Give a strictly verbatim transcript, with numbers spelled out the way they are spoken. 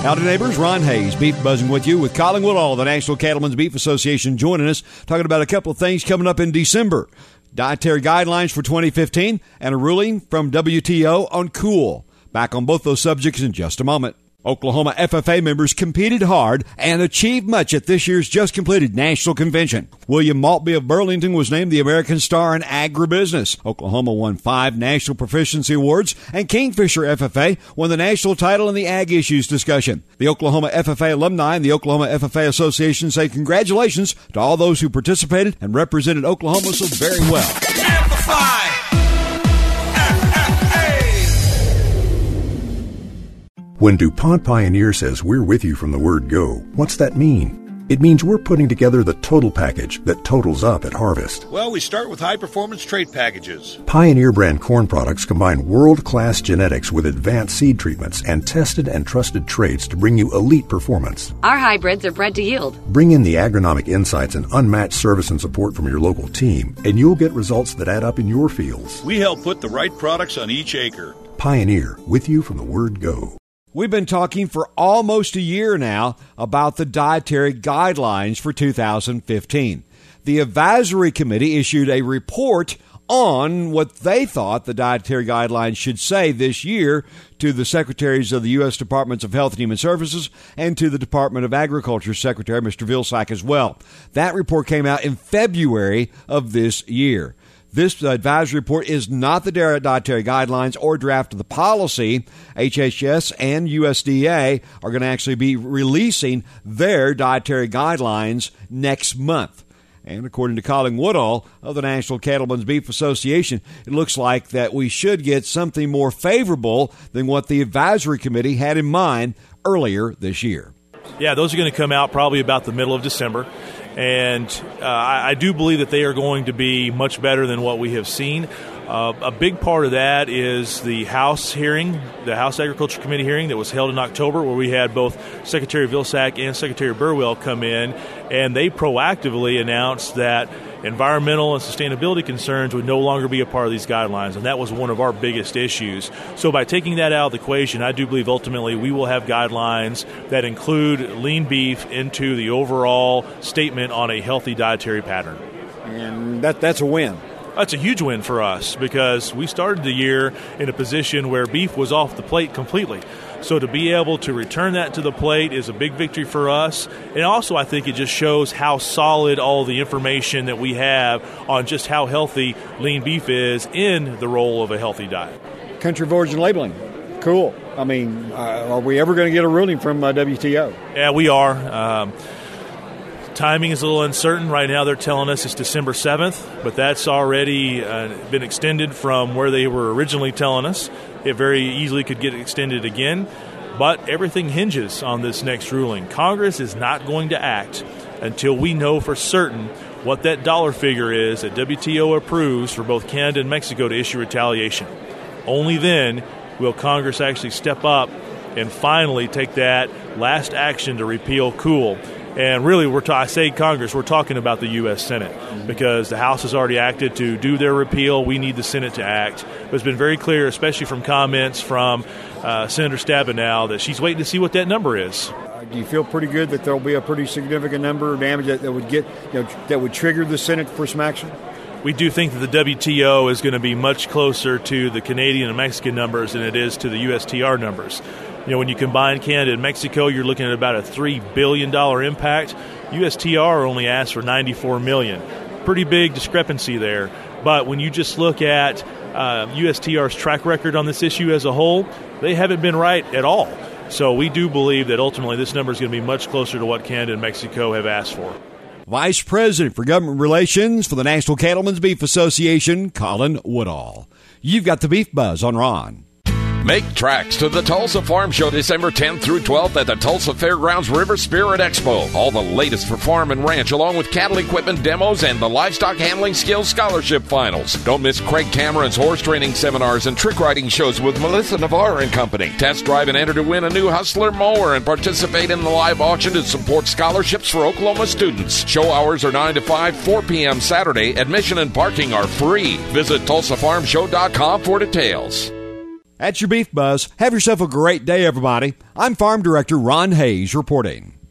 Howdy neighbors, Ron Hayes, Beef Buzzing with you with Colin Woodall, the National Cattlemen's Beef Association, joining us, talking about a couple of things coming up in December. Dietary guidelines for twenty fifteen and a ruling from W T O on Cool. Back on both those subjects in just a moment. Oklahoma F F A members competed hard and achieved much at this year's just-completed national convention. William Maltby of Burlington was named the American Star in Agribusiness. Oklahoma won five national proficiency awards, and Kingfisher F F A won the national title in the Ag Issues discussion. The Oklahoma F F A alumni and the Oklahoma F F A Association say congratulations to all those who participated and represented Oklahoma so very well. Amplify! When DuPont Pioneer says we're with you from the word go, what's that mean? It means we're putting together the total package that totals up at harvest. Well, we start with high-performance trait packages. Pioneer brand corn products combine world-class genetics with advanced seed treatments and tested and trusted traits to bring you elite performance. Our hybrids are bred to yield. Bring in the agronomic insights and unmatched service and support from your local team, and you'll get results that add up in your fields. We help put the right products on each acre. Pioneer, with you from the word go. We've been talking for almost a year now about the dietary guidelines for two thousand fifteen. The Advisory Committee issued a report on what they thought the dietary guidelines should say this year to the secretaries of the U S Departments of Health and Human Services and to the Department of Agriculture Secretary, Mister Vilsack, as well. That report came out in February of this year. This advisory report is not the dietary guidelines or draft of the policy. H H S and U S D A are going to actually be releasing their dietary guidelines next month. And according to Colin Woodall of the National Cattlemen's Beef Association, it looks like that we should get something more favorable than what the advisory committee had in mind earlier this year. Yeah, those are going to come out probably about the middle of December. And uh, I, I do believe that they are going to be much better than what we have seen. Uh, a big part of that is the House hearing, the House Agriculture Committee hearing that was held in October, where we had both Secretary Vilsack and Secretary Burwell come in, and they proactively announced that environmental and sustainability concerns would no longer be a part of these guidelines, and that was one of our biggest issues. So by taking that out of the equation, I do believe ultimately we will have guidelines that include lean beef into the overall statement on a healthy dietary pattern. And that that's a win. That's a huge win for us because we started the year in a position where beef was off the plate completely. So to be able to return that to the plate is a big victory for us. And also I think it just shows how solid all the information that we have on just how healthy lean beef is in the role of a healthy diet. Country of origin labeling. Cool. I mean, uh, are we ever going to get a ruling from uh, W T O? Yeah, we are. Um, Timing is a little uncertain. Right now they're telling us it's December seventh, but that's already uh, been extended from where they were originally telling us. It very easily could get extended again, but everything hinges on this next ruling. Congress is not going to act until we know for certain what that dollar figure is that W T O approves for both Canada and Mexico to issue retaliation. Only then will Congress actually step up and finally take that last action to repeal Cool. And really, we're ta- I say Congress, we're talking about the U S Senate because the House has already acted to do their repeal. We need the Senate to act. But it's been very clear, especially from comments from uh, Senator Stabenow, that she's waiting to see what that number is. Uh, do you feel pretty good that there will be a pretty significant number of damage that, that would get you know, that would trigger the Senate for some action? We do think that the W T O is going to be much closer to the Canadian and Mexican numbers than it is to the U S T R numbers. You know, when you combine Canada and Mexico, you're looking at about a three billion dollars impact. U S T R only asked for ninety-four million dollars. Pretty big discrepancy there. But when you just look at uh, U S T R's track record on this issue as a whole, they haven't been right at all. So we do believe that ultimately this number is going to be much closer to what Canada and Mexico have asked for. Vice President for Government Relations for the National Cattlemen's Beef Association, Colin Woodall. You've got the Beef Buzz on Ron. Make tracks to the Tulsa Farm Show December tenth through twelfth at the Tulsa Fairgrounds River Spirit Expo. All the latest for farm and ranch, along with cattle equipment demos and the Livestock Handling Skills Scholarship Finals. Don't miss Craig Cameron's horse training seminars and trick riding shows with Melissa Navarre and company. Test drive and enter to win a new Hustler mower and participate in the live auction to support scholarships for Oklahoma students. Show hours are nine to five, four p.m. Saturday. Admission and parking are free. Visit Tulsa Farm Show dot com for details. That's your Beef Buzz. Have yourself a great day, everybody. I'm Farm Director Ron Hayes reporting.